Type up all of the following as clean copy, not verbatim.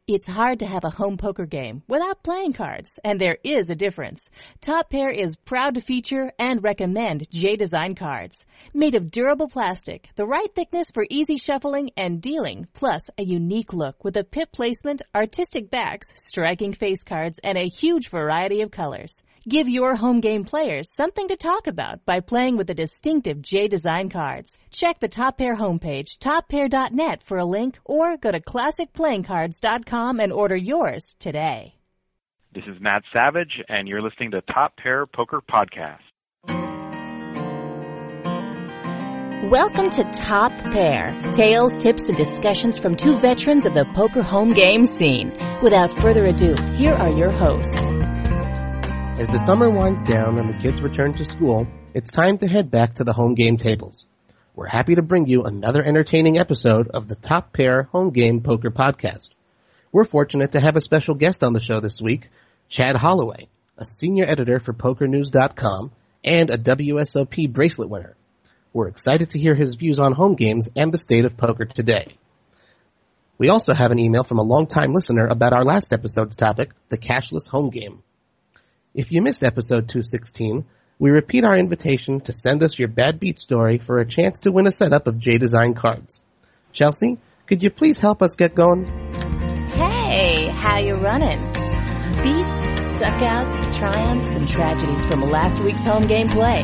It's hard to have a home poker game without playing cards, and there is a difference. Top Pair is proud to feature and recommend J-Design cards. Made of durable plastic, the right thickness for easy shuffling and dealing, plus a unique look with a pip placement, artistic backs, striking face cards, and a huge variety of colors. Give your home game players something to talk about by playing with the distinctive J-Design cards. Check the Top Pair homepage, toppair.net, for a link, or go to classicplayingcards.com and order yours today. This is Matt Savage, and you're listening to Top Pair Poker Podcast. Welcome to Top Pair, tales, tips, and discussions from two veterans of the poker home game scene. Without further ado, here are your hosts. As the summer winds down and the kids return to school, it's time to head back to the home game tables. We're happy to bring you another entertaining episode of the Top Pair Home Game Poker Podcast. We're fortunate to have a special guest on the show this week, Chad Holloway, a senior editor for PokerNews.com and a WSOP bracelet winner. We're excited to hear his views on home games and the state of poker today. We also have an email from a longtime listener about our last episode's topic, the cashless home game. If you missed episode 216, we repeat our invitation to send us your bad beat story for a chance to win a setup of J-Design cards. Chelsea, could you please help us get going? Hey, how you running? Beats, suckouts, triumphs, and tragedies from last week's home game play.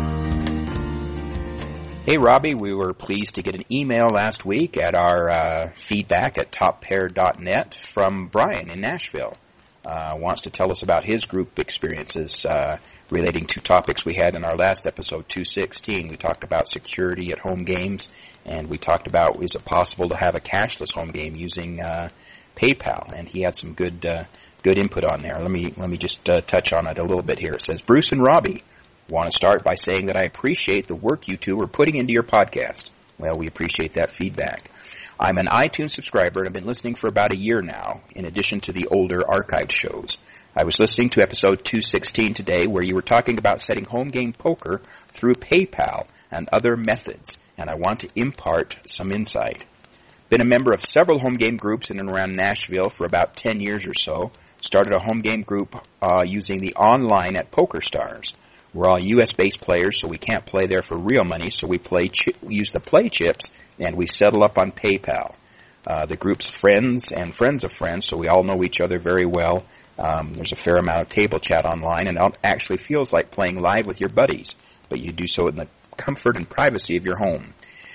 Hey, Robbie, we were pleased to get an email last week at our feedback at toppair.net from Brian in Nashville. Wants to tell us about his group experiences relating to topics we had in our last episode, 216. We talked about security at home games, and we talked about, is it possible to have a cashless home game using PayPal? And he had some good input on there. Let me just touch on it a little bit here. It says, Bruce and Robbie, want to start by saying that I appreciate the work you two are putting into your podcast. Well, we appreciate that feedback. I'm an iTunes subscriber and I've been listening for about a year now, in addition to the older archived shows. I was listening to episode 216 today where you were talking about setting home game poker through PayPal and other methods, and I want to impart some insight. Been a member of several home game groups in and around Nashville for about 10 years or so. Started a home game group using the online at PokerStars. We're all U.S.-based players, so we can't play there for real money, so we use the play chips, and we settle up on PayPal. The group's friends and friends of friends, so we all know each other very well. There's a fair amount of table chat online, and it actually feels like playing live with your buddies, but you do so in the comfort and privacy of your home.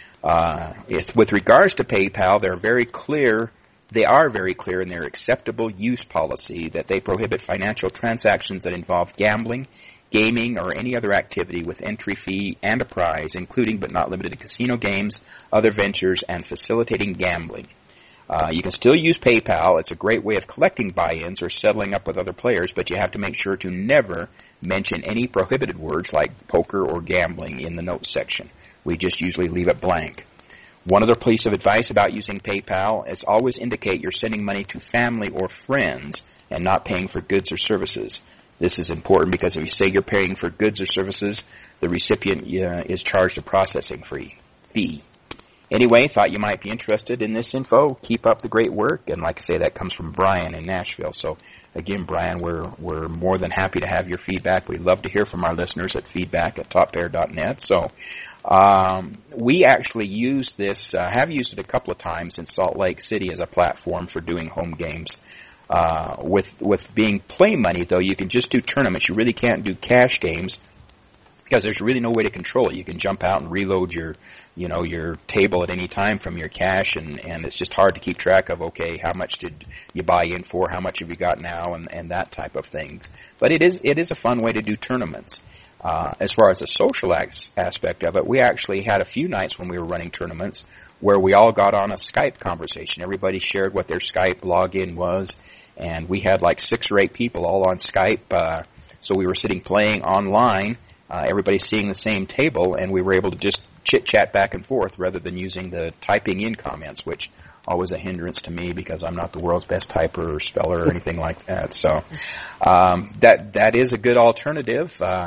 With regards to PayPal, they are very clear in their acceptable use policy that they prohibit financial transactions that involve gambling, gaming, or any other activity with entry fee and a prize, including but not limited to casino games, other ventures, and facilitating gambling. You can still use PayPal. It's a great way of collecting buy-ins or settling up with other players, but you have to make sure to never mention any prohibited words like poker or gambling in the notes section. We just usually leave it blank. One other piece of advice about using PayPal is always indicate you're sending money to family or friends and not paying for goods or services. This is important because if you say you're paying for goods or services, the recipient is charged a processing fee. Anyway, thought you might be interested in this info. Keep up the great work. And like I say, that comes from Brian in Nashville. So again, Brian, we're more than happy to have your feedback. We'd love to hear from our listeners at feedback@toppair.net. So we actually use this, have used it a couple of times in Salt Lake City as a platform for doing home games. With being play money, though, you can just do tournaments. You really can't do cash games because there's really no way to control it. You can jump out and reload your table at any time from your cash, and it's just hard to keep track of, okay, how much did you buy in for, how much have you got now, and that type of things. But it is a fun way to do tournaments. As far as the social aspect of it, we actually had a few nights when we were running tournaments where we all got on a Skype conversation. Everybody shared what their Skype login was, and we had like 6 or 8 people all on Skype. So we were sitting playing online, everybody seeing the same table, and we were able to just chit-chat back and forth rather than using the typing in comments, which always a hindrance to me because I'm not the world's best typer or speller or anything like that. So that is a good alternative.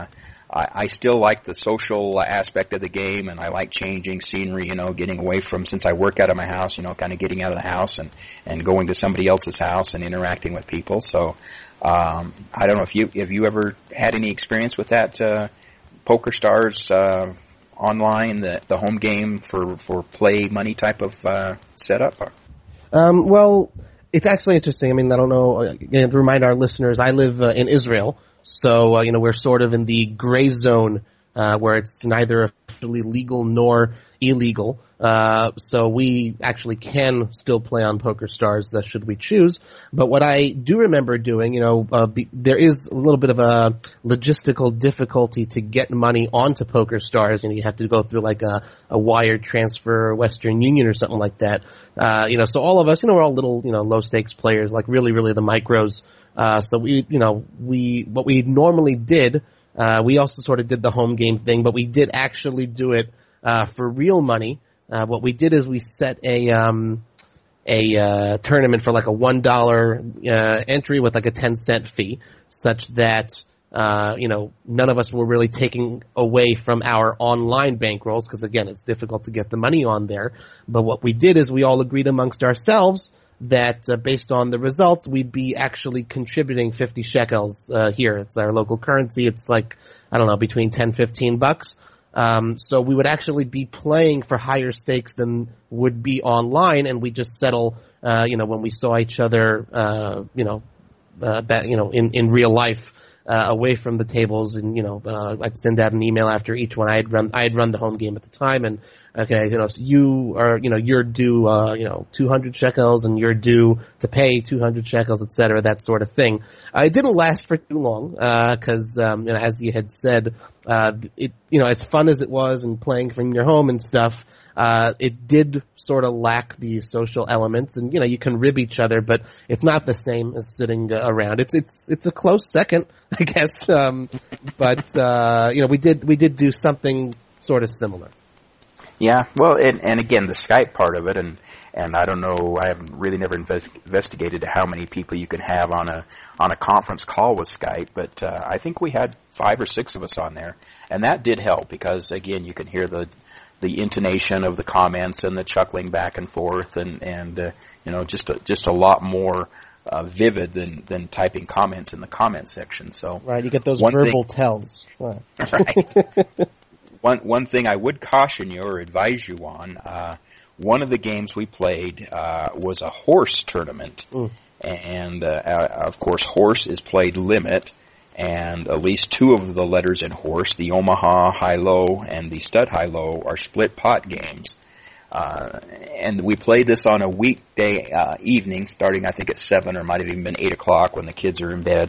I still like the social aspect of the game, and I like changing scenery, getting away from, since I work out of my house, kind of getting out of the house and going to somebody else's house and interacting with people. So, I don't know if have you ever had any experience with that, PokerStars, online, the home game for play money type of, setup? Well, it's actually interesting. I mean, I don't know, to remind our listeners, I live in Israel. So, we're sort of in the gray zone, where it's neither officially legal nor illegal. So we actually can still play on PokerStars, should we choose. But what I do remember doing, there is a little bit of a logistical difficulty to get money onto PokerStars. You have to go through like a wire transfer, Western Union or something like that. So all of us, we're all little, low stakes players, like really, really the micros. So what we normally did, we also sort of did the home game thing, but we did actually do it, for real money. What we did is we set a tournament for like a $1, entry with like a 10-cent fee, such that, none of us were really taking away from our online bankrolls, because again, it's difficult to get the money on there. But what we did is we all agreed amongst ourselves that based on the results, we'd be actually contributing 50 shekels here. It's our local currency. It's like, I don't know, between $10-15. So we would actually be playing for higher stakes than would be online, and we just settle, when we saw each other, in real life, away from the tables, and I'd send out an email after each one. I had run the home game at the time, and okay, so you are, you're due, 200 shekels, and you're due to pay 200 shekels, et cetera, that sort of thing. It didn't last for too long, cause, as you had said, as fun as it was and playing from your home and stuff, it did sort of lack the social elements, and, you can rib each other, but it's not the same as sitting around. It's a close second, I guess. But we did do something sort of similar. Yeah, well, and again, the Skype part of it, and I don't know, I haven't really never investigated how many people you can have on a conference call with Skype, but I think we had 5 or 6 of us on there, and that did help, because again, you can hear the intonation of the comments and the chuckling back and forth, and just a lot more vivid than typing comments in the comment section. So right, you get those verbal tells. Right. Right. One thing I would caution you or advise you on, one of the games we played was a horse tournament, and of course horse is played limit, and at least 2 of the letters in horse, the Omaha high-low and the stud high-low, are split pot games. And we played this on a weekday evening, starting I think at 7 or might have even been 8 o'clock when the kids are in bed.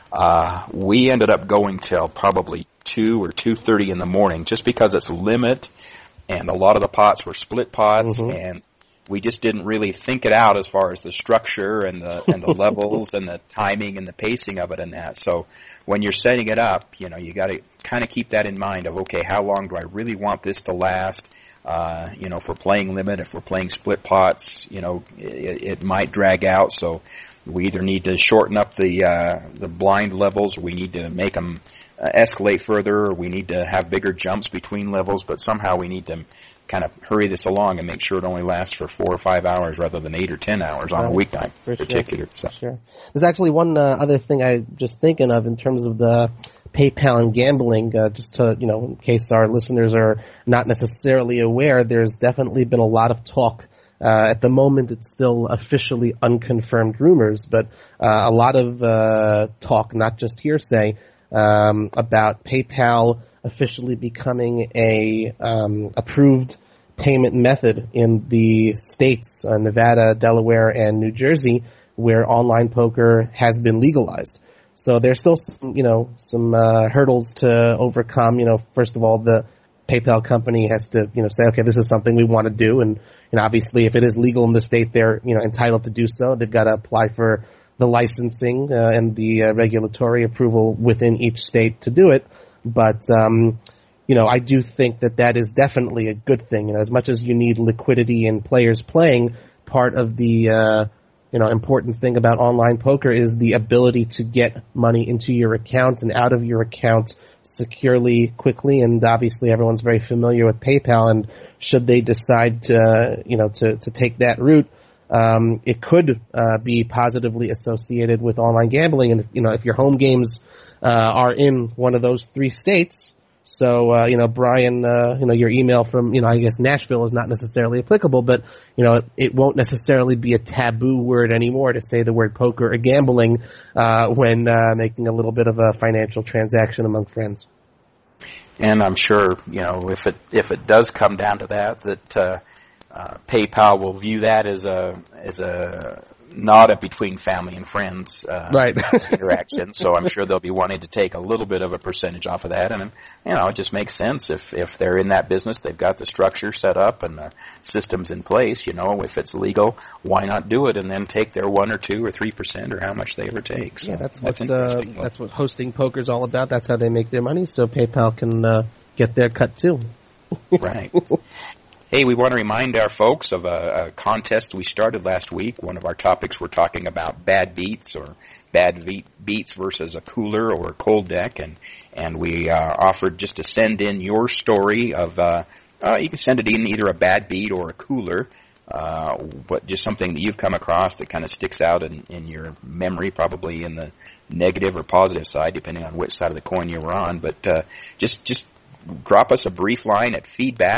We ended up going till probably 2 or 2:30 in the morning, just because it's limit, and a lot of the pots were split pots, and we just didn't really think it out as far as the structure and the levels and the timing and the pacing of it and that. So when you're setting it up, you got to kind of keep that in mind of, okay, how long do I really want this to last? If we're playing limit, if we're playing split pots, it might drag out. So we either need to shorten up the blind levels, or we need to make them escalate further, or we need to have bigger jumps between levels, but somehow we need to kind of hurry this along and make sure it only lasts for 4 or 5 hours rather than 8 or 10 hours on a weeknight in particular. Sure. Sure. There's actually one other thing I'm just thinking of in terms of the PayPal and gambling, just to, in case our listeners are not necessarily aware, there's definitely been a lot of talk. At the moment, it's still officially unconfirmed rumors, but a lot of talk, not just hearsay, about PayPal officially becoming a approved payment method in the states, Nevada, Delaware, and New Jersey, where online poker has been legalized. So there's still some hurdles to overcome. First of all, the PayPal company has to, say, okay, this is something we want to do, and obviously if it is legal in the state, they're, entitled to do so. They've got to apply for the licensing and the regulatory approval within each state to do it. But I do think that is definitely a good thing. As much as you need liquidity and players playing, part of the important thing about online poker is the ability to get money into your account and out of your account securely, quickly, and obviously everyone's very familiar with PayPal, and should they decide to take that route, it could be positively associated with online gambling. And if your home games are in one of those 3 states, so Brian, your email from I guess Nashville is not necessarily applicable, but it won't necessarily be a taboo word anymore to say the word poker or gambling when making a little bit of a financial transaction among friends. And I'm sure if it does come down to that PayPal will view that as a not between family and friends right. interaction. So I'm sure they'll be wanting to take a little bit of a percentage off of that, and it just makes sense if they're in that business, they've got the structure set up and the systems in place. If it's legal, why not do it and then take their 1 or 2 or 3% or how much they ever take? So yeah, that's what hosting poker is all about. That's how they make their money. So PayPal can get their cut too. Right. Hey, we want to remind our folks of a contest we started last week. One of our topics, we're talking about bad beats or bad beats versus a cooler or a cold deck, and we offered just to send in your story of you can send it in either a bad beat or a cooler, but just something that you've come across that kind of sticks out in your memory, probably in the negative or positive side, depending on which side of the coin you were on. But just drop us a brief line at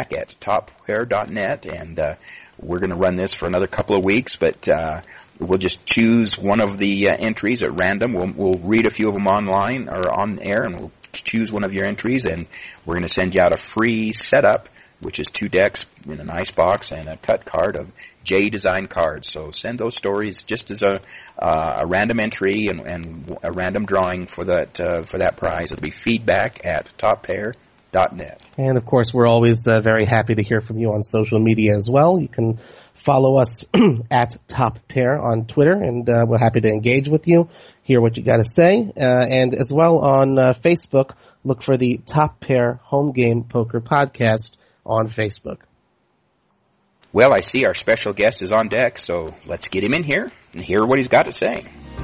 feedback@toppair.net, and we're going to run this for another couple of weeks, but we'll just choose one of the entries at random. We'll read a few of them online or on air, and we'll choose one of your entries, and we're going to send you out a free setup, which is 2 decks in an ice box and a cut card of J Design cards. So send those stories just as a random entry and a random drawing for that prize. It'll be feedback@toppair.net. And of course, we're always very happy to hear from you on social media as well. You can follow us at Top Pair on Twitter, and we're happy to engage with you, hear what you got to say. And as well on Facebook, look for the Top Pair Home Game Poker Podcast on Facebook. Well, I see our special guest is on deck, so let's get him in here and hear what he's got to say.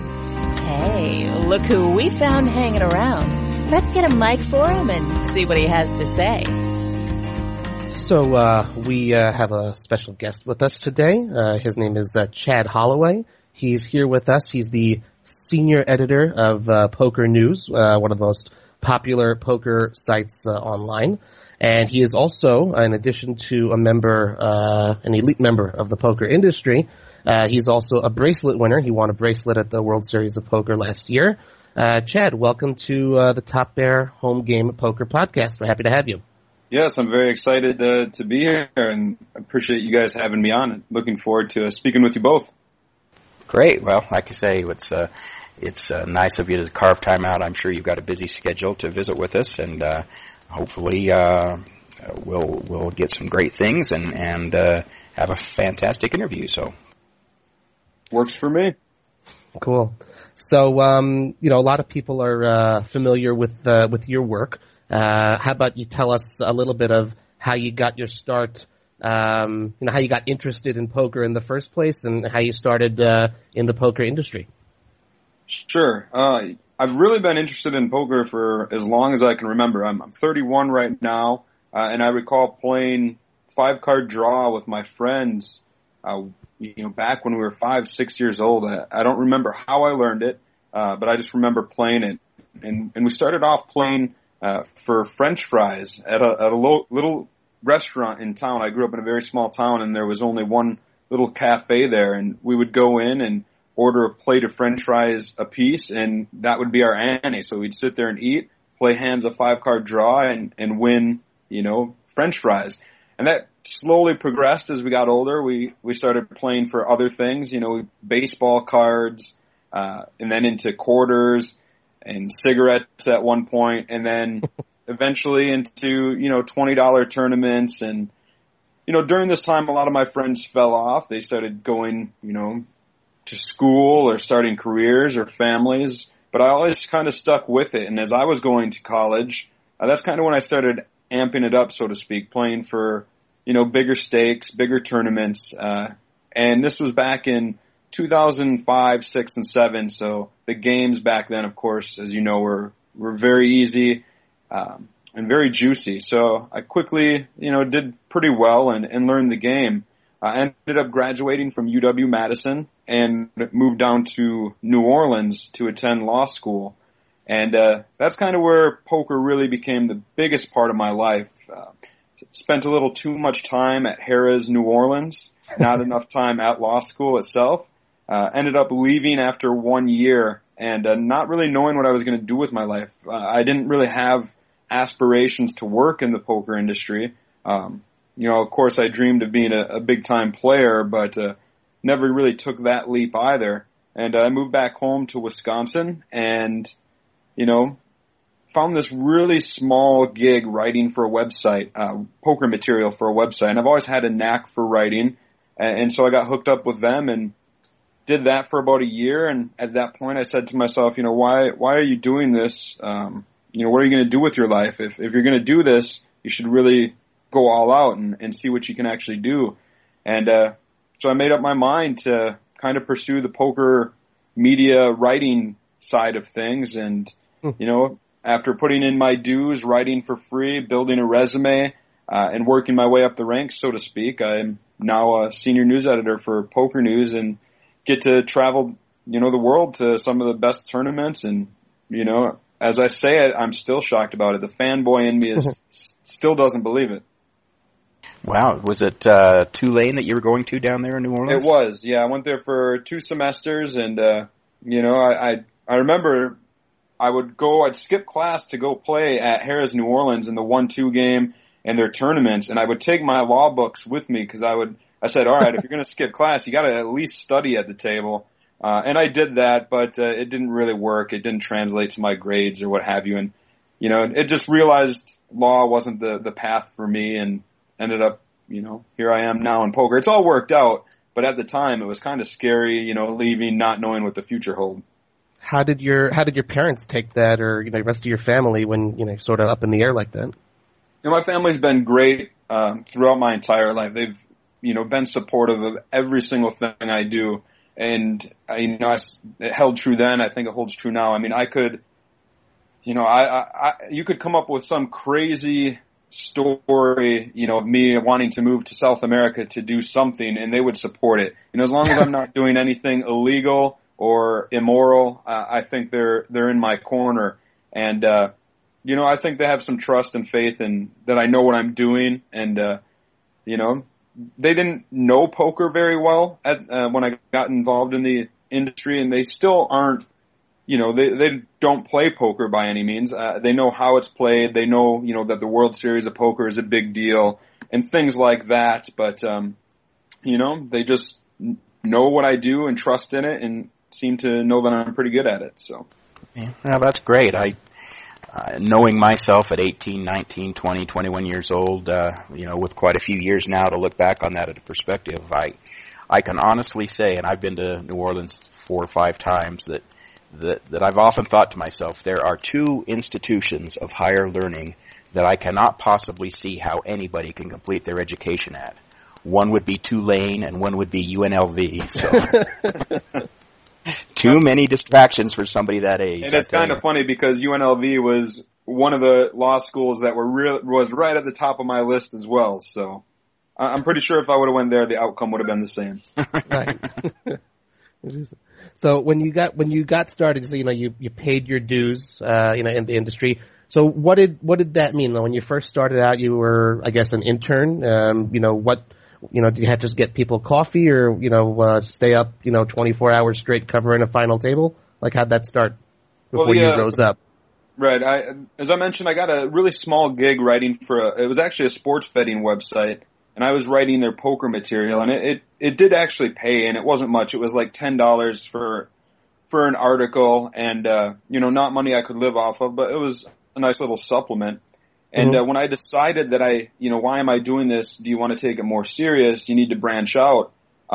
Hey, look who we found hanging around. Let's get a mic for him and see what he has to say. So we have a special guest with us today. His name is Chad Holloway. He's here with us. He's the senior editor of Poker News, one of the most popular poker sites online. And he is also, in addition to an elite member of the poker industry, he's also a bracelet winner. He won a bracelet at the World Series of Poker last year. Chad, welcome to the Top Pair Home Game Poker Podcast. We're happy to have you. Yes, I'm very excited to be here, and I appreciate you guys having me on. And looking forward to speaking with you both. Great. Well, like I say, it's nice of you to carve time out. I'm sure you've got a busy schedule to visit with us, and hopefully we'll get some great things and have a fantastic interview. So works for me. Cool. So, a lot of people are familiar with your work. How about you tell us a little bit of how you got your start, how you got interested in poker in the first place, and how you started in the poker industry? Sure. I've really been interested in poker for as long as I can remember. I'm 31 right now, and I recall playing 5-card draw with my friends back when we were 5, 6 years old. I don't remember how I learned it, but I just remember playing it. And we started off playing for French fries at a little restaurant in town. I grew up in a very small town, and there was only one little cafe there. And we would go in and order a plate of French fries a piece, and that would be our ante. So we'd sit there and eat, play hands of 5-card draw, and win, French fries. And that slowly progressed as we got older. We started playing for other things, baseball cards, and then into quarters and cigarettes at one point, and then eventually into, $20 tournaments. And, during this time, a lot of my friends fell off. They started going, to school or starting careers or families, but I always kind of stuck with it. And as I was going to college, that's kind of when I started amping it up, so to speak, playing for, bigger stakes, bigger tournaments. And this was back in 2005, 6, and 7. So the games back then, of course, as you know, were very easy and very juicy. So I quickly, did pretty well and learned the game. I ended up graduating from UW-Madison and moved down to New Orleans to attend law school. And that's kind of where poker really became the biggest part of my life. Spent a little too much time at Harrah's New Orleans, not enough time at law school itself. Ended up leaving after 1 year and not really knowing what I was going to do with my life. I didn't really have aspirations to work in the poker industry. Of course, I dreamed of being a big-time player, but never really took that leap either. And I moved back home to Wisconsin and, found this really small gig writing for a website, poker material for a website. And I've always had a knack for writing. And so I got hooked up with them and did that for about a year. And at that point I said to myself, why are you doing this? What are you going to do with your life? If you're going to do this, you should really go all out and see what you can actually do. And so I made up my mind to kind of pursue the poker media writing side of things. And, after putting in my dues, writing for free, building a resume, and working my way up the ranks, so to speak, I'm now a senior news editor for Poker News and get to travel, the world to some of the best tournaments. And, as I say it, I'm still shocked about it. The fanboy in me still doesn't believe it. Wow. Was it Tulane that you were going to down there in New Orleans? It was, yeah. I went there for 2 semesters and, I remember I'd skip class to go play at Harrah's New Orleans in the 1-2 game and their tournaments, and I would take my law books with me because I said, all right, if you're going to skip class, you got to at least study at the table. And I did that, but it didn't really work. It didn't translate to my grades or what have you. And, it just realized law wasn't the path for me and ended up, here I am now in poker. It's all worked out, but at the time it was kind of scary, leaving, not knowing what the future held. How did your parents take that, or the rest of your family when sort of up in the air like that? My family's been great throughout my entire life. They've been supportive of every single thing I do, and it held true then. I think it holds true now. I mean, I could, you could come up with some crazy story, of me wanting to move to South America to do something, and they would support it. As long as I'm not doing anything illegal or immoral, I think they're in my corner. And, I think they have some trust and faith in that I know what I'm doing. And, they didn't know poker very well when I got involved in the industry, and they still aren't, they don't play poker by any means. They know how it's played. They know, that the World Series of Poker is a big deal and things like that. But, they just know what I do and trust in it and seem to know that I'm pretty good at it. So, yeah, well, that's great. Knowing myself at 18, 19, 20, 21 years old, with quite a few years now to look back on that at a perspective, I can honestly say, and I've been to New Orleans 4 or 5 times, that I've often thought to myself, there are 2 institutions of higher learning that I cannot possibly see how anybody can complete their education at. One would be Tulane and one would be UNLV. So. Too many distractions for somebody that age. And it's kind of funny because UNLV was one of the law schools that was right at the top of my list as well. So I'm pretty sure if I would have went there, the outcome would have been the same. Right. So when you got started, so you paid your dues, in the industry. So what did that mean? When you first started out, you were, I guess, an intern. Did you have to just get people coffee or, stay up, 24 hours straight covering a final table? Like, how'd that start before you rose up? Right. As I mentioned, I got a really small gig writing it was actually a sports betting website, and I was writing their poker material, and it did actually pay, and it wasn't much. It was like $10 for an article, and, not money I could live off of, but it was a nice little supplement. And when I decided that why am I doing this? Do you want to take it more serious? You need to branch out.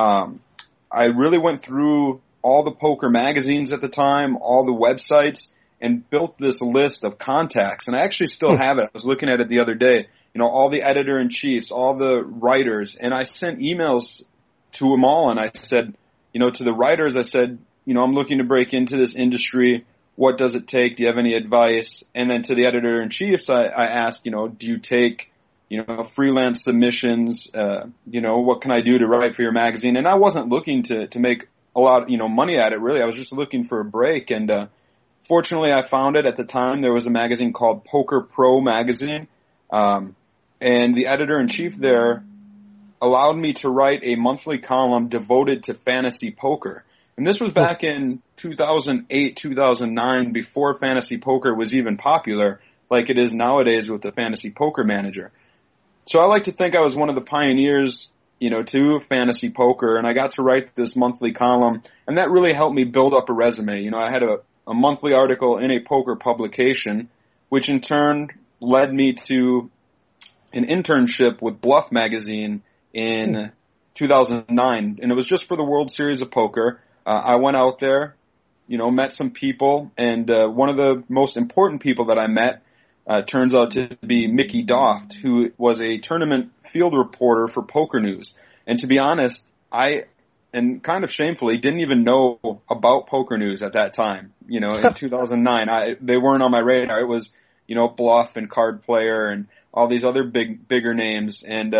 I really went through all the poker magazines at the time, all the websites, and built this list of contacts. And I actually still have it. I was looking at it the other day. All the editor-in-chiefs, all the writers, and I sent emails to them all, and I said, to the writers, I said, I'm looking to break into this industry. What does it take? Do you have any advice? And then to the editor-in-chiefs, I asked, do you take, freelance submissions? What can I do to write for your magazine? And I wasn't looking to make a lot, money at it, really. I was just looking for a break. And fortunately, I found it at the time. There was a magazine called Poker Pro Magazine. And the editor-in-chief there allowed me to write a monthly column devoted to fantasy poker. And this was back in 2008, 2009, before fantasy poker was even popular like it is nowadays with the Fantasy Poker Manager. So I like to think I was one of the pioneers, to fantasy poker, and I got to write this monthly column, and that really helped me build up a resume. I had a monthly article in a poker publication, which in turn led me to an internship with Bluff Magazine in 2009, and it was just for the World Series of Poker. I went out there, met some people, and one of the most important people that I met turns out to be Mickey Doft, who was a tournament field reporter for Poker News. And to be honest, and kind of shamefully, didn't even know about Poker News at that time. In 2009, they weren't on my radar. It was, Bluff and Card Player and all these other bigger names. And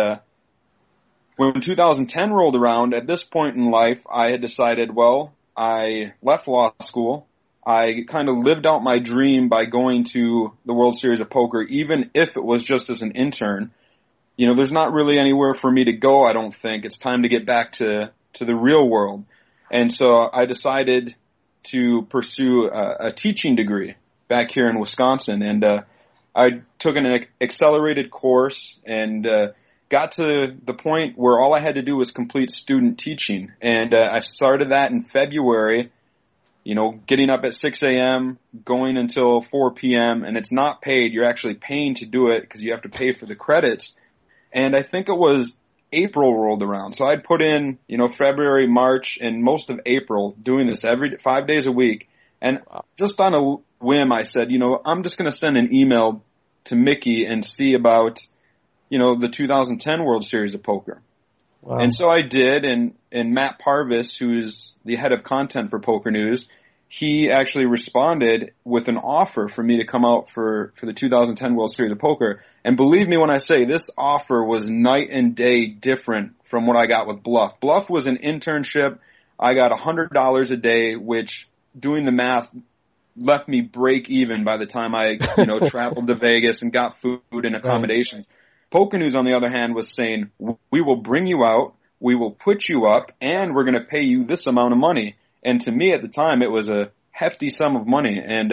when 2010 rolled around, at this point in life, I had decided, well, I left law school. I kind of lived out my dream by going to the World Series of Poker, even if it was just as an intern. There's not really anywhere for me to go, I don't think. It's time to get back to the real world. And so I decided to pursue a teaching degree back here in Wisconsin. And I took an accelerated course and got to the point where all I had to do was complete student teaching. And I started that in February, getting up at 6 a.m., going until 4 p.m., and it's not paid. You're actually paying to do it because you have to pay for the credits. And I think it was April rolled around. So I'd put in, February, March, and most of April doing this 5 days a week. And just on a whim, I said, I'm just going to send an email to Mickey and see about, the 2010 World Series of Poker. Wow. And so I did, and Matt Parvis, who's the head of content for Poker News, he actually responded with an offer for me to come out for the 2010 World Series of Poker. And believe me when I say this offer was night and day different from what I got with Bluff. Bluff was an internship. I got $100 a day, which, doing the math, left me break even by the time I, traveled to Vegas and got food and accommodations. Right. Poker News, on the other hand, was saying, we will bring you out, we will put you up, and we're going to pay you this amount of money. And to me at the time, it was a hefty sum of money. And,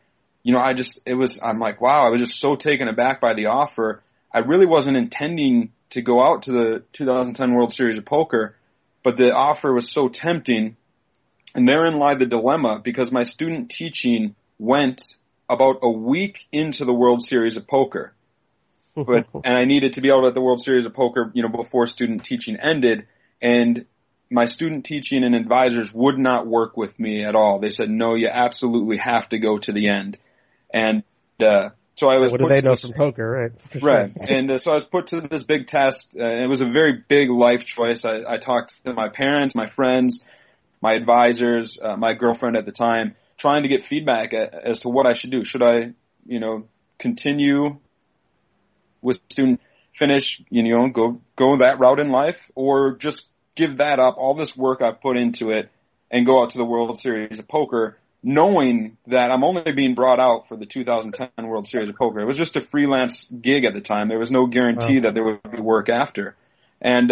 I'm like, wow, I was just so taken aback by the offer. I really wasn't intending to go out to the 2010 World Series of Poker, but the offer was so tempting. And therein lied the dilemma, because my student teaching went about a week into the World Series of Poker. And I needed to be out at the World Series of Poker, before student teaching ended. And my student teaching and advisors would not work with me at all. They said, no, you absolutely have to go to the end. And so I was. What do they know from poker, right? Right. And so I was put to this big test. And it was a very big life choice. I talked to my parents, my friends, my advisors, my girlfriend at the time, trying to get feedback as to what I should do. Should I, continue with student finish, go that route in life, or just give that up, all this work I put into it, and go out to the World Series of Poker, knowing that I'm only being brought out for the 2010 World Series of Poker. It was just a freelance gig at the time. There was no guarantee that there would be work after. And,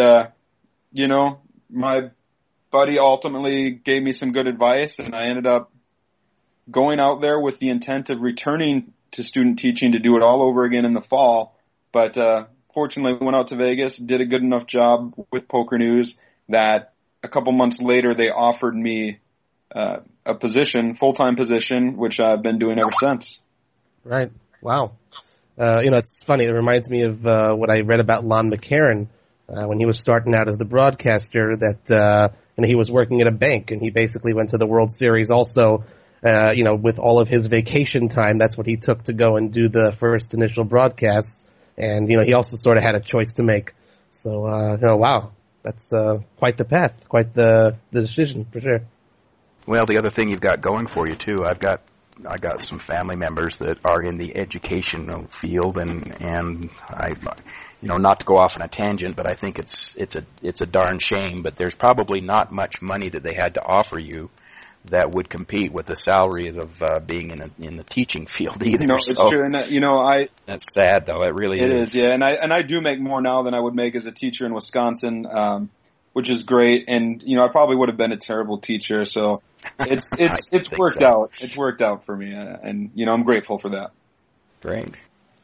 my buddy ultimately gave me some good advice, and I ended up going out there with the intent of returning to student teaching to do it all over again in the fall. But fortunately, went out to Vegas, did a good enough job with Poker News that a couple months later they offered me a position, full-time position, which I've been doing ever since. Right. Wow. It's funny. It reminds me of what I read about Lon McCarron when he was starting out as the broadcaster, that he was working at a bank, and he basically went to the World Series also, with all of his vacation time. That's what he took to go and do the first initial broadcasts. And, he also sort of had a choice to make. So, wow. that's quite the path, quite the decision for sure. Well, the other thing you've got going for you too, I got some family members that are in the educational field, and I, not to go off on a tangent, but I think it's a darn shame. But there's probably not much money that they had to offer you that would compete with the salary of being in the teaching field either. No, it's true, and that's sad though. It really is. Yeah, and I do make more now than I would make as a teacher in Wisconsin, which is great. And I probably would have been a terrible teacher, so it's worked out. It's worked out for me, and I'm grateful for that. Great.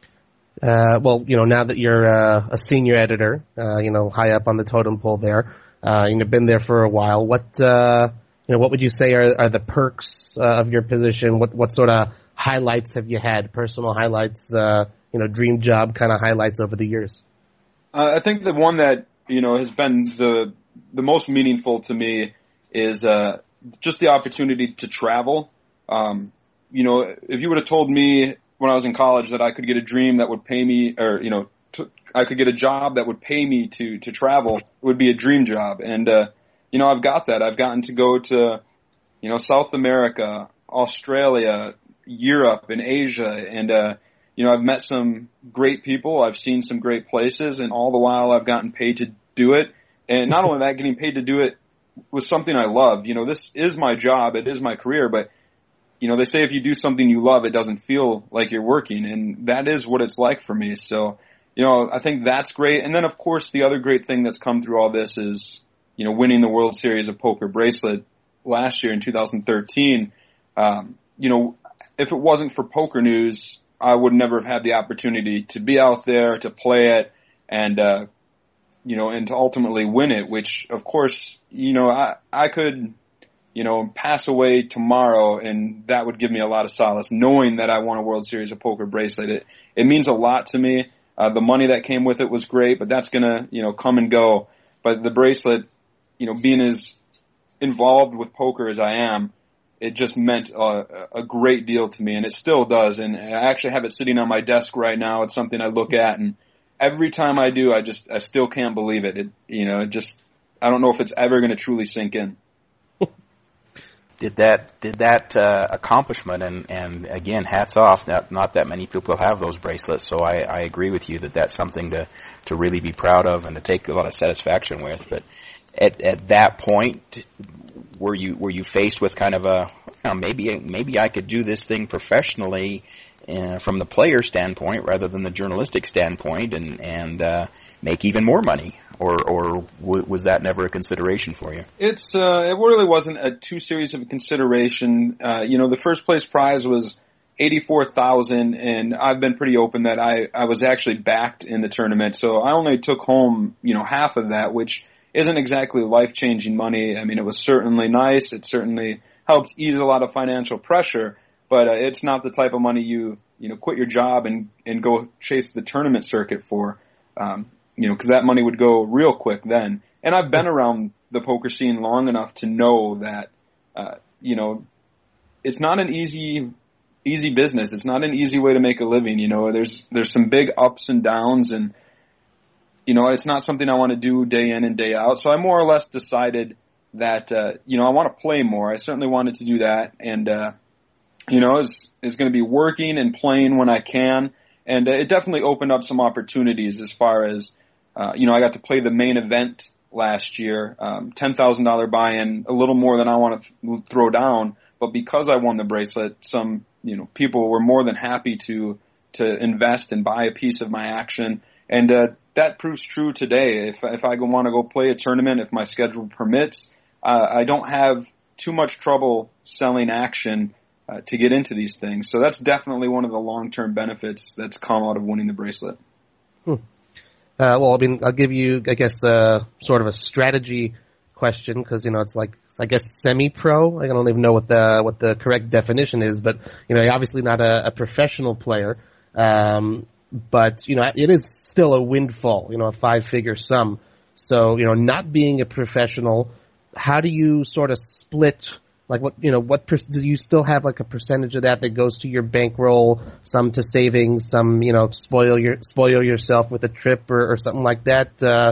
Well, now that you're a senior editor, high up on the totem pole there, been there for a while. What would you say are the perks of your position? What sort of highlights have you had? Personal highlights, dream job kind of highlights over the years? I think the one that has been the most meaningful to me is just the opportunity to travel. If you would have told me when I was in college that I could get a dream that would pay me, or I could get a job that would pay me to travel, it would be a dream job. And I've got that. I've gotten to go to South America, Australia, Europe, and Asia, and I've met some great people. I've seen some great places, and all the while I've gotten paid to do it. And not only that, getting paid to do it was something I love. This is my job. It is my career, but they say if you do something you love, it doesn't feel like you're working, and that is what it's like for me. So, I think that's great. And then, of course, the other great thing that's come through all this is, winning the World Series of Poker bracelet last year in 2013. If it wasn't for Poker News, I would never have had the opportunity to be out there, to play it, and and to ultimately win it, which, of course, I could, pass away tomorrow, and that would give me a lot of solace, knowing that I won a World Series of Poker bracelet. It means a lot to me. The money that came with it was great, but that's gonna, come and go. But the bracelet, being as involved with poker as I am, it just meant a great deal to me, and it still does. And I actually have it sitting on my desk right now. It's something I look at, and every time I do, I still can't believe it. I don't know if it's ever going to truly sink in. Did that accomplishment, and again, hats off. Not that many people have those bracelets, so I agree with you that that's something to really be proud of and to take a lot of satisfaction with. But at that point, were you faced with kind of maybe I could do this thing professionally from the player standpoint rather than the journalistic standpoint, and make even more money, or was that never a consideration for you? It really wasn't too serious of a consideration. The first place prize was $84,000, and I've been pretty open that I was actually backed in the tournament, so I only took home half of that, which isn't exactly life-changing money. I mean, it was certainly nice. It certainly helped ease a lot of financial pressure, but it's not the type of money you quit your job and go chase the tournament circuit for, because that money would go real quick then. And I've been around the poker scene long enough to know that, it's not an easy business. It's not an easy way to make a living. There's some big ups and downs, and it's not something I want to do day in and day out. So I more or less decided that, I want to play more. I certainly wanted to do that. And, is going to be working and playing when I can. And it definitely opened up some opportunities as far as, I got to play the main event last year, $10,000 buy-in, a little more than I want to throw down. But because I won the bracelet, some, people were more than happy to invest and buy a piece of my action. And, that proves true today. If I want to go play a tournament, if my schedule permits, I don't have too much trouble selling action to get into these things. So that's definitely one of the long-term benefits that's come out of winning the bracelet. Well, I mean, I'll give you, I guess, sort of a strategy question, because, it's like, I guess, semi-pro. I don't even know what the correct definition is, but, you're obviously not a professional player. But, it is still a windfall, a 5-figure sum. So, not being a professional, how do you sort of split, like do you still have like a percentage of that goes to your bankroll, some to savings, some, spoil yourself with a trip or something like that?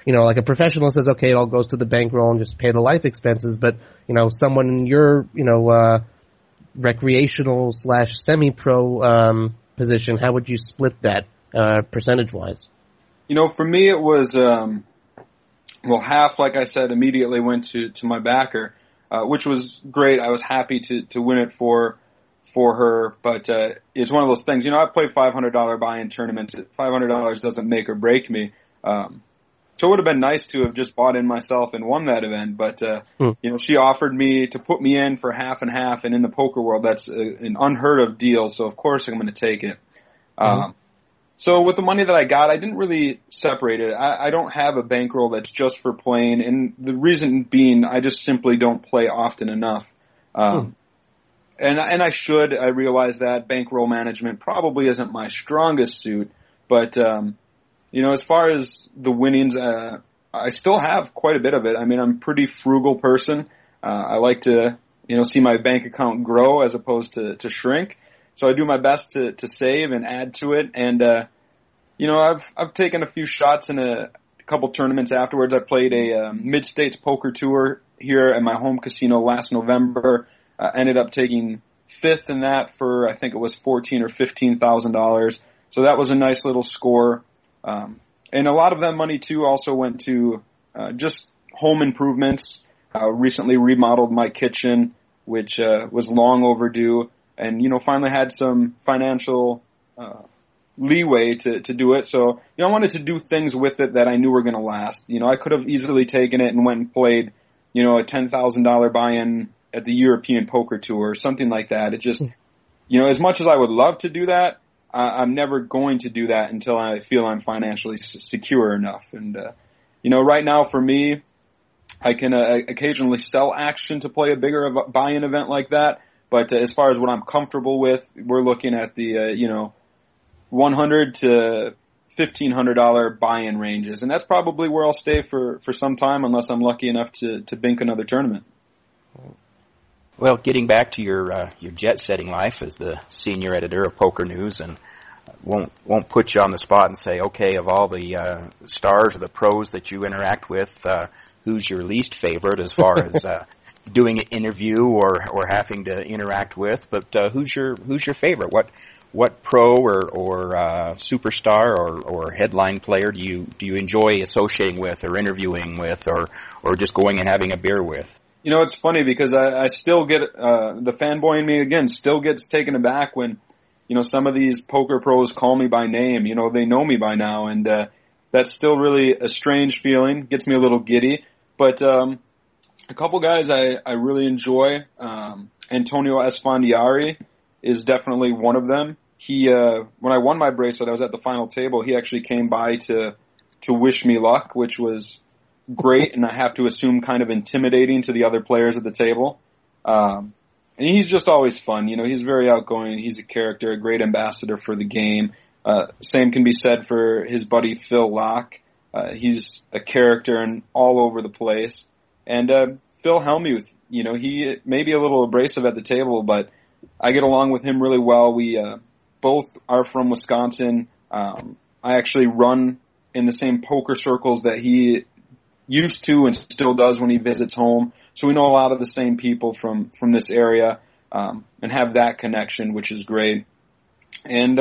like a professional says, okay, it all goes to the bankroll and just pay the life expenses. But, someone in your, recreational / semi-pro, position, how would you split that, percentage-wise? For me it was, half, like I said, immediately went to my backer, which was great. I was happy to win it for her, but it's one of those things. I play $500 buy-in tournaments. $500 doesn't make or break me. So it would have been nice to have just bought in myself and won that event, but she offered me to put me in for half and half, and in the poker world, that's an unheard of deal. So of course I'm going to take it. So with the money that I got, I didn't really separate it. I don't have a bankroll that's just for playing, and the reason being, I just simply don't play often enough. And I should. I realize that bankroll management probably isn't my strongest suit, but as far as the winnings, I still have quite a bit of it. I mean, I'm a pretty frugal person. I like to, see my bank account grow as opposed to shrink. So I do my best to save and add to it. And, I've taken a few shots in a couple tournaments afterwards. I played a mid-states poker tour here at my home casino last November. Ended up taking 5th in that for, I think it was $14,000 or $15,000. So that was a nice little score. And a lot of that money too also went to, just home improvements. Recently remodeled my kitchen, which, was long overdue. And, finally had some financial, leeway to do it. So, I wanted to do things with it that I knew were going to last. I could have easily taken it and went and played, a $10,000 buy-in at the European Poker Tour or something like that. It just, as much as I would love to do that, I'm never going to do that until I feel I'm financially secure enough. And, right now for me, I can occasionally sell action to play a bigger buy-in event like that. But as far as what I'm comfortable with, we're looking at the, $100 to $1,500 buy-in ranges. And that's probably where I'll stay for some time unless I'm lucky enough to bink another tournament. Well, getting back to your jet-setting life as the senior editor of Poker News, and won't put you on the spot and say, okay, of all the stars or the pros that you interact with, who's your least favorite as far as doing an interview or having to interact with? But who's your favorite? What pro or superstar or headline player do you enjoy associating with or interviewing with or just going and having a beer with? It's funny because I still get the fanboy in me again still gets taken aback when some of these poker pros call me by name. They know me by now, and that's still really a strange feeling. Gets me a little giddy. But a couple guys I really enjoy. Antonio Esfandiari is definitely one of them. He when I won my bracelet, I was at the final table. He actually came by to wish me luck, which was great, and I have to assume kind of intimidating to the other players at the table. And he's just always fun. He's very outgoing. He's a character, a great ambassador for the game. Same can be said for his buddy Phil Locke. He's a character and all over the place. And Phil Hellmuth, he may be a little abrasive at the table, but I get along with him really well. We both are from Wisconsin. I actually run in the same poker circles that he used to and still does when he visits home. So we know a lot of the same people from this area, and have that connection, which is great. And,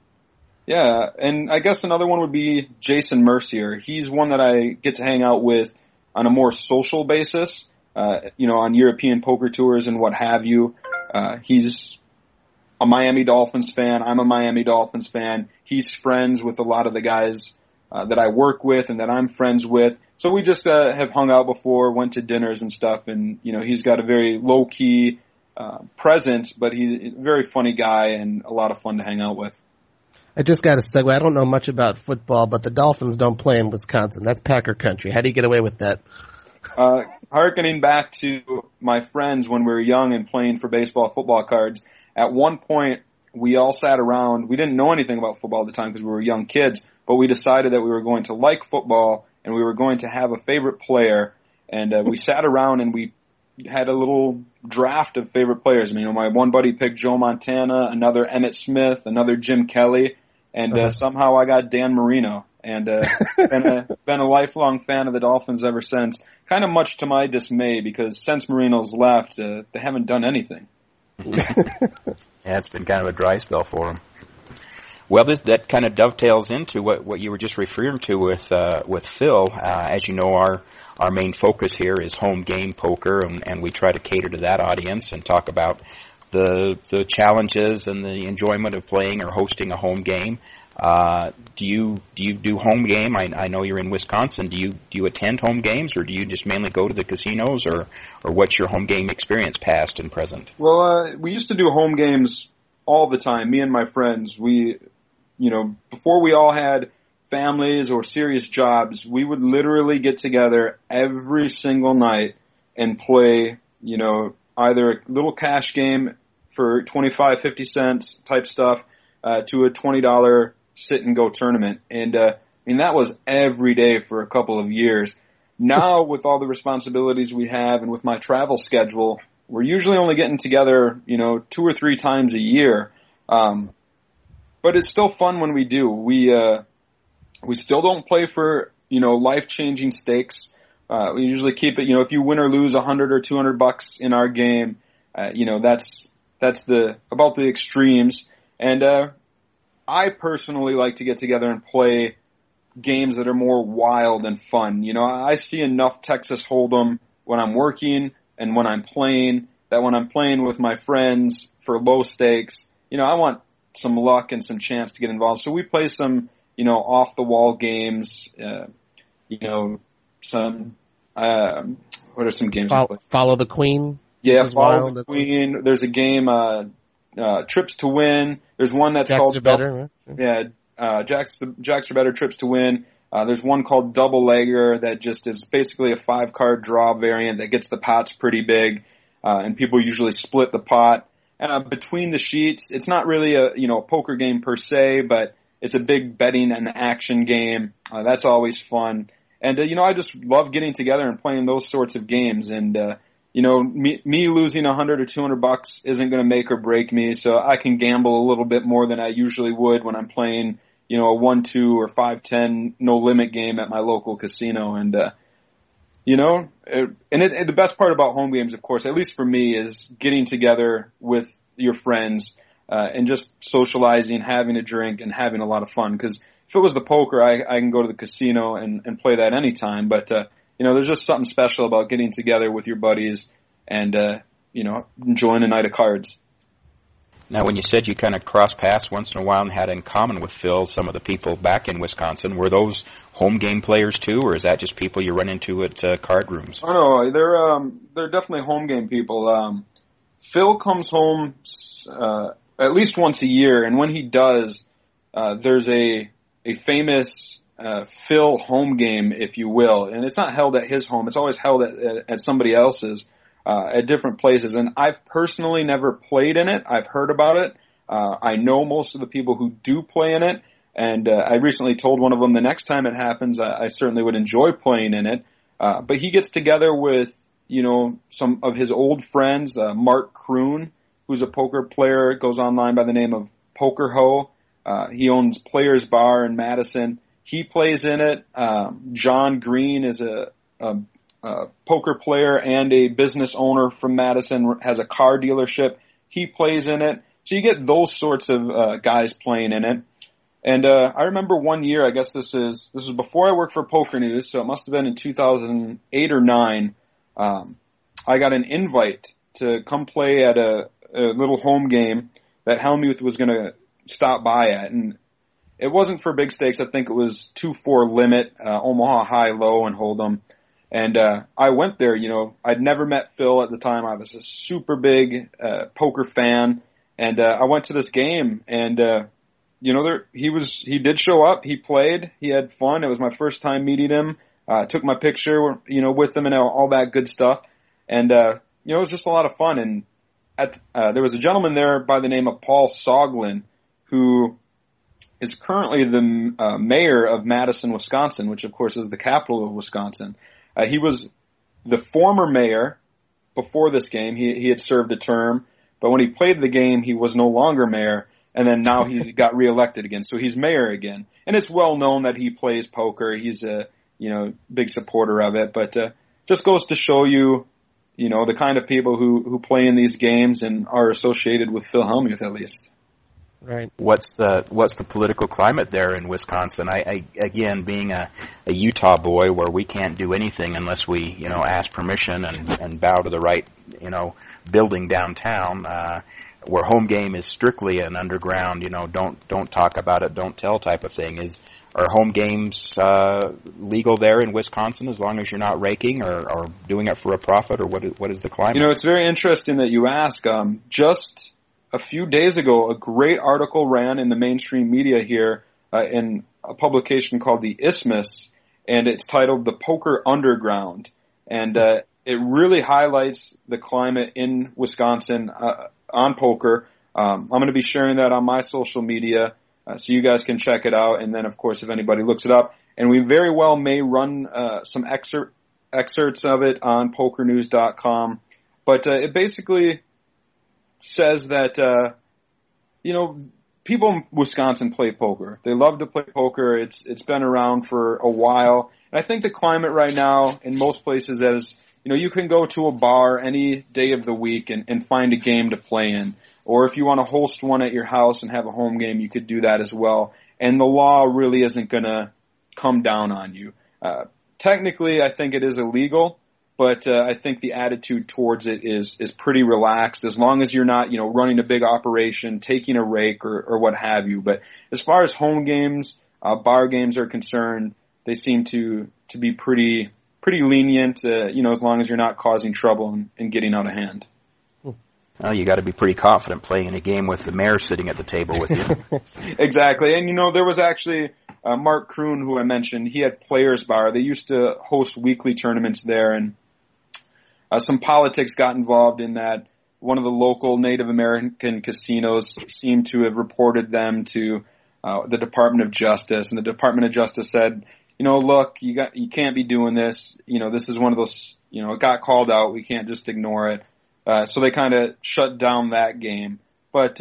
and I guess another one would be Jason Mercier. He's one that I get to hang out with on a more social basis, on European poker tours and what have you. He's a Miami Dolphins fan. I'm a Miami Dolphins fan. He's friends with a lot of the guys that I work with and that I'm friends with. So we just have hung out before, went to dinners and stuff, and he's got a very low-key presence, but he's a very funny guy and a lot of fun to hang out with. I just got to segue. I don't know much about football, but the Dolphins don't play in Wisconsin. That's Packer country. How do you get away with that? Harkening back to my friends when we were young and playing for baseball, football cards, at one point we all sat around. We didn't know anything about football at the time because we were young kids, but we decided that we were going to like football and we were going to have a favorite player. And we sat around and we had a little draft of favorite players. My one buddy picked Joe Montana, another Emmitt Smith, another Jim Kelly, and somehow I got Dan Marino. and been a lifelong fan of the Dolphins ever since. Kind of much to my dismay, because since Marino's left, they haven't done anything. Yeah, it's been kind of a dry spell for them. Well, that kind of dovetails into what you were just referring to with Phil. As you know, our main focus here is home game poker, and we try to cater to that audience and talk about the challenges and the enjoyment of playing or hosting a home game. Do you do home game? I know you're in Wisconsin. Do you attend home games, or do you just mainly go to the casinos, or what's your home game experience, past and present? Well, we used to do home games all the time. Me and my friends, before we all had families or serious jobs, we would literally get together every single night and play, either a little cash game for 25, 50 cents type stuff, to a $20 sit and go tournament. And, that was every day for a couple of years. Now, with all the responsibilities we have and with my travel schedule, we're usually only getting together, 2 or 3 times a year. But it's still fun when we do. We still don't play for, life-changing stakes. We usually keep it, if you win or lose $100 or $200 in our game, that's about the extremes. And, I personally like to get together and play games that are more wild and fun. I see enough Texas Hold'em when I'm working and when I'm playing, that when I'm playing with my friends for low stakes, I want some luck and some chance to get involved. So we play some, off the wall games, some, what are some games we play? Follow the Queen. Yeah, Follow the Queen. There's a game, Trips to Win. There's one that's called Better. Yeah, Jacks are Better, Trips to Win. There's one called Double Legger that just is basically a 5-card draw variant that gets the pots pretty big, and people usually split the pot. Between the sheets, it's not really a poker game per se, but it's a big betting and action game. That's always fun. And I just love getting together and playing those sorts of games. And me losing $100 or $200 isn't going to make or break me, so I can gamble a little bit more than I usually would when I'm playing, a 1-2 or 5-10 no limit game at my local casino. And the best part about home games, of course, at least for me, is getting together with your friends and just socializing, having a drink, and having a lot of fun. Because if it was the poker, I can go to the casino and play that anytime. But there's just something special about getting together with your buddies and enjoying a night of cards. Now, when you said you kind of cross paths once in a while and had in common with Phil some of the people back in Wisconsin, were those home game players too, or is that just people you run into at card rooms? Oh no, they're definitely home game people. Phil comes home at least once a year, and when he does, there's a famous Phil home game, if you will, and it's not held at his home; it's always held at somebody else's. At different places, and I've personally never played in it. I've heard about it. I know most of the people who do play in it, and I recently told one of them the next time it happens, I certainly would enjoy playing in it. But he gets together with, some of his old friends, Mark Kroon, who's a poker player, goes online by the name of Poker Ho. He owns Players Bar in Madison. He plays in it. John Green is a poker player and a business owner from Madison, has a car dealership. He plays in it. So you get those sorts of guys playing in it. And I remember one year, I guess this is before I worked for Poker News, so it must have been in 2008 or 9. I got an invite to come play at a little home game that Helmuth was going to stop by at. And it wasn't for big stakes. I think it was 2-4 limit, Omaha high, low, and Hold'em. And I went there, I'd never met Phil at the time. I was a super big poker fan. And I went to this game, and he did show up. He played. He had fun. It was my first time meeting him. Took my picture, with him and all that good stuff. And it was just a lot of fun. And there was a gentleman there by the name of Paul Soglin, who is currently the mayor of Madison, Wisconsin, which of course is the capital of Wisconsin. He was the former mayor before this game. He had served a term, but when he played the game, he was no longer mayor. and then now he got reelected again, so he's mayor again. And it's well known that he plays poker. He's a big supporter of it, but just goes to show you, the kind of people who play in these games and are associated with Phil Hellmuth, at least. Right. What's the political climate there in Wisconsin? I again, being a Utah boy, where we can't do anything unless we ask permission and bow to the right building downtown. Where home game is strictly an underground, don't talk about it, don't tell type of thing. Are home games legal there in Wisconsin as long as you're not raking or doing it for a profit, or what is the climate? It's very interesting that you ask. Just a few days ago, a great article ran in the mainstream media here in a publication called The Isthmus, and it's titled The Poker Underground. And it really highlights the climate in Wisconsin on poker. I'm going to be sharing that on my social media, so you guys can check it out. And then, of course, if anybody looks it up, and we very well may run some excerpts of it on pokernews.com. But it basically says that, people in Wisconsin play poker. They love to play poker. It's been around for a while. And I think the climate right now in most places is, you can go to a bar any day of the week and find a game to play in. Or if you want to host one at your house and have a home game, you could do that as well. And the law really isn't going to come down on you. Technically, I think it is illegal, but I think the attitude towards it is pretty relaxed, as long as you're not, running a big operation, taking a rake or what have you. But as far as home games, bar games are concerned, they seem to be pretty lenient, as long as you're not causing trouble and getting out of hand. Well, you got to be pretty confident playing in a game with the mayor sitting at the table with you. Exactly. And, there was actually Mark Kroon, who I mentioned. He had Players Bar. They used to host weekly tournaments there, and some politics got involved in that. One of the local Native American casinos seemed to have reported them to the Department of Justice, and the Department of Justice said, look, you can't be doing this. This is one of those, it got called out. We can't just ignore it. So they kind of shut down that game. But,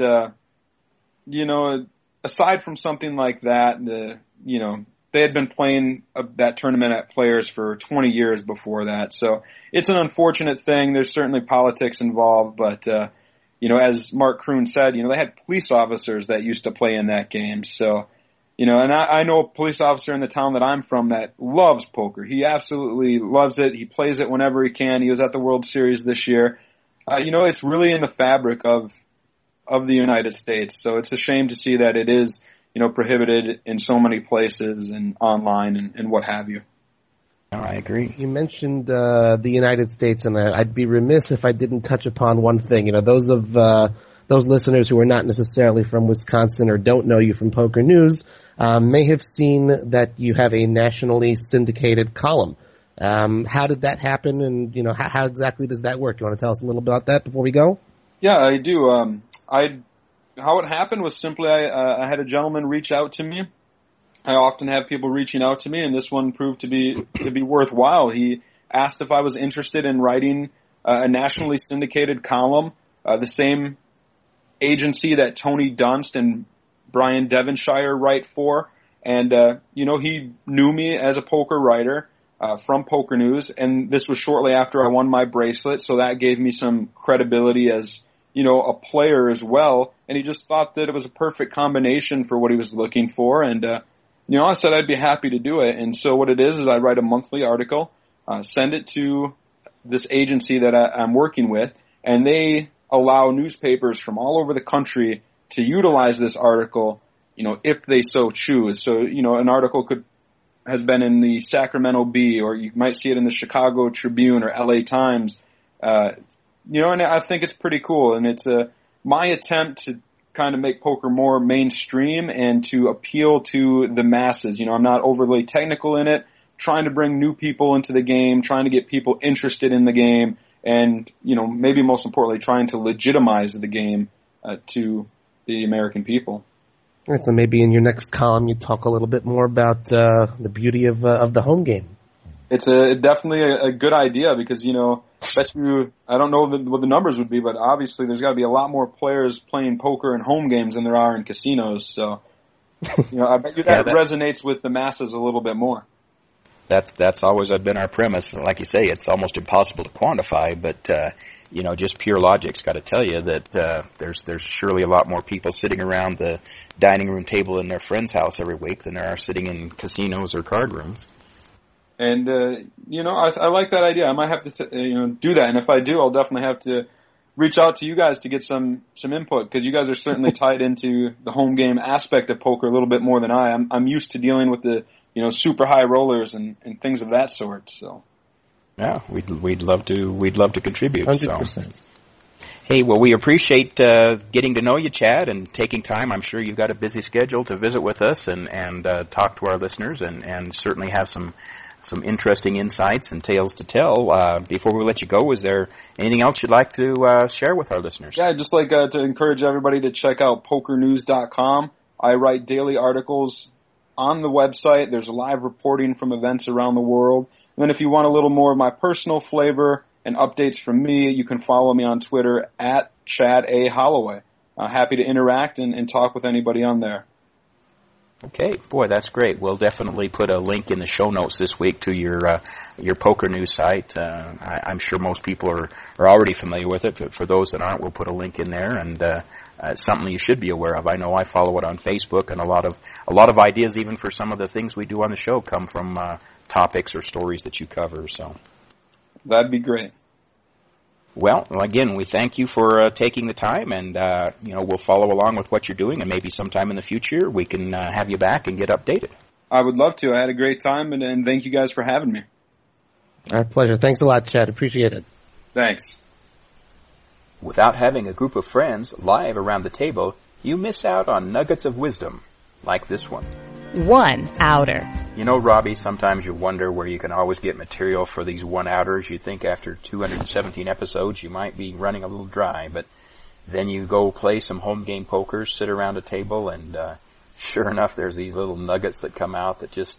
aside from something like that, they had been playing that tournament at Players for 20 years before that. So it's an unfortunate thing. There's certainly politics involved, but, as Mark Kroon said, they had police officers that used to play in that game. So, and I know a police officer in the town that I'm from that loves poker. He absolutely loves it. He plays it whenever he can. He was at the World Series this year. It's really in the fabric of the United States. So it's a shame to see that it is, prohibited in so many places and online and what have you. Oh, I agree. You mentioned the United States, and I'd be remiss if I didn't touch upon one thing. Those listeners who are not necessarily from Wisconsin or don't know you from Poker News may have seen that you have a nationally syndicated column. How did that happen, and how exactly does that work? You want to tell us a little about that before we go? Yeah, I do. How it happened was simply I had a gentleman reach out to me. I often have people reaching out to me, and this one proved to be worthwhile. He asked if I was interested in writing a nationally syndicated column, the same agency that Tony Dunst and Brian Devonshire write for, and he knew me as a poker writer. From Poker News, and this was shortly after I won my bracelet, so that gave me some credibility as, a player as well, and he just thought that it was a perfect combination for what he was looking for, and, I said I'd be happy to do it, and so what it is I write a monthly article, send it to this agency that I'm working with, and they allow newspapers from all over the country to utilize this article, if they so choose. So, an article has been in the Sacramento Bee, or you might see it in the Chicago Tribune or LA Times. And I think it's pretty cool. And it's my attempt to kind of make poker more mainstream and to appeal to the masses. I'm not overly technical in it, trying to bring new people into the game, trying to get people interested in the game, and, maybe most importantly, trying to legitimize the game to the American people. All right, so maybe in your next column you talk a little bit more about the beauty of the home game. It's definitely a good idea because, you know, bet you, I don't know what the numbers would be, but obviously there's got to be a lot more players playing poker in home games than there are in casinos. So, you know, I bet you that resonates with the masses a little bit more. That's always been our premise. Like you say, it's almost impossible to quantify, but you know, just pure logic's got to tell you that there's surely a lot more people sitting around the dining room table in their friend's house every week than there are sitting in casinos or card rooms. And you know, I like that idea. I might have to do that, and if I do, I'll definitely have to reach out to you guys to get some input because you guys are certainly tied into the home game aspect of poker a little bit more than I am. I'm used to dealing with the super high rollers and things of that sort. So, yeah, we'd love to contribute. 100%. So. Hey, well, we appreciate getting to know you, Chad, and taking time. I'm sure you've got a busy schedule to visit with us and talk to our listeners, and certainly have some interesting insights and tales to tell. Before we let you go, is there anything else you'd like to share with our listeners? Yeah, I'd just like to encourage everybody to check out pokernews.com. I write daily articles on the website. There's live reporting from events around the world. And then if you want a little more of my personal flavor and updates from me, you can follow me on Twitter at Chad A. Holloway. Happy to interact and talk with anybody on there. Okay, boy, that's great. We'll definitely put a link in the show notes this week to your Poker News site. I'm sure most people are already familiar with it, but for those that aren't, we'll put a link in there, and it's something you should be aware of. I know I follow it on Facebook, and a lot of ideas, even for some of the things we do on the show, come from topics or stories that you cover. So that'd be great. Well, again, we thank you for taking the time, and we'll follow along with what you're doing, and maybe sometime in the future we can have you back and get updated. I would love to. I had a great time, and thank you guys for having me. Our pleasure. Thanks a lot, Chad. Appreciate it. Thanks. Without having a group of friends live around the table, you miss out on nuggets of wisdom like this one. 1 outer. You know, Robbie, sometimes you wonder where you can always get material for these one-outers. You think after 217 episodes you might be running a little dry, but then you go play some home game poker, sit around a table, and sure enough, there's these little nuggets that come out that just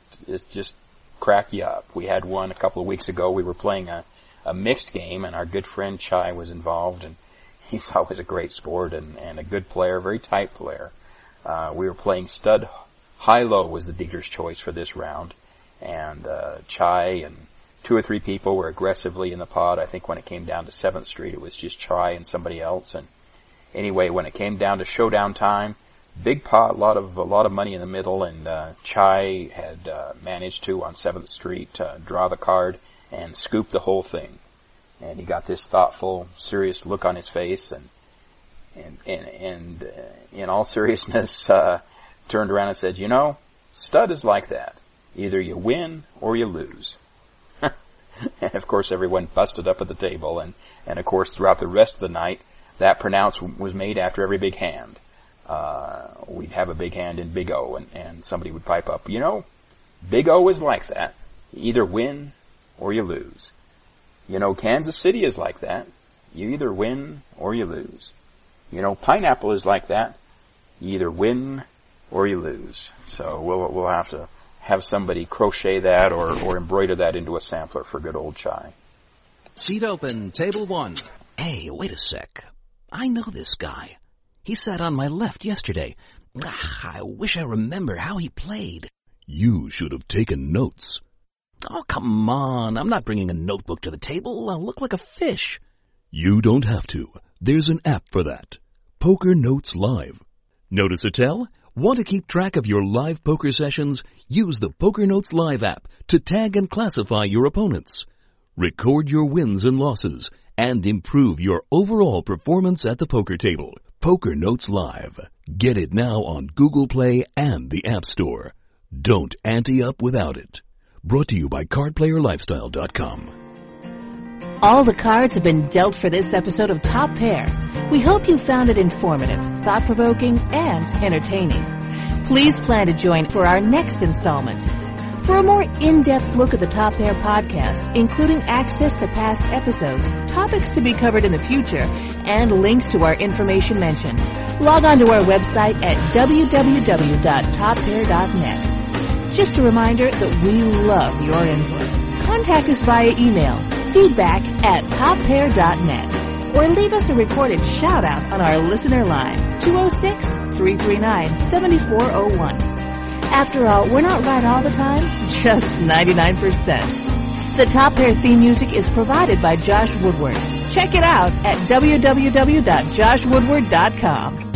crack you up. We had one a couple of weeks ago. We were playing a mixed game, and our good friend Chai was involved, and he's always a great sport and a good player, very tight player. We were playing stud high-low was the dealer's choice for this round, and Chai and 2 or 3 people were aggressively in the pot. I think when it came down to 7th Street, it was just Chai and somebody else. And anyway, when it came down to showdown time, big pot, a lot of money in the middle, and Chai had managed to, on 7th Street, draw the card and scoop the whole thing. And he got this thoughtful, serious look on his face, and in all seriousness, turned around and said, stud is like that. Either you win or you lose. And of course everyone busted up at the table, and of course throughout the rest of the night, that pronouncement was made after every big hand. We'd have a big hand in Big O, and somebody would pipe up, Big O is like that. You either win or you lose. Kansas City is like that. You either win or you lose. Pineapple is like that. You either win or you lose. So we'll have to have somebody crochet that or embroider that into a sampler for good old Chai. Seat open, table 1. Hey, wait a sec. I know this guy. He sat on my left yesterday. I wish I remember how he played. You should have taken notes. Oh, come on. I'm not bringing a notebook to the table. I'll look like a fish. You don't have to. There's an app for that. Poker Notes Live. Notice a tell? Want to keep track of your live poker sessions? Use the Poker Notes Live app to tag and classify your opponents. Record your wins and losses and improve your overall performance at the poker table. Poker Notes Live. Get it now on Google Play and the App Store. Don't ante up without it. Brought to you by CardPlayerLifestyle.com. All the cards have been dealt for this episode of Top Pair. We hope you found it informative, thought-provoking, and entertaining. Please plan to join for our next installment. For a more in-depth look at the Top Pair podcast, including access to past episodes, topics to be covered in the future, and links to our information mentioned, log on to our website at www.toppair.net. Just a reminder that we love your input. Contact us via email, feedback@toppair.net. Or leave us a recorded shout-out on our listener line, 206-339-7401. After all, we're not right all the time, just 99%. The Top Pair theme music is provided by Josh Woodward. Check it out at www.joshwoodward.com.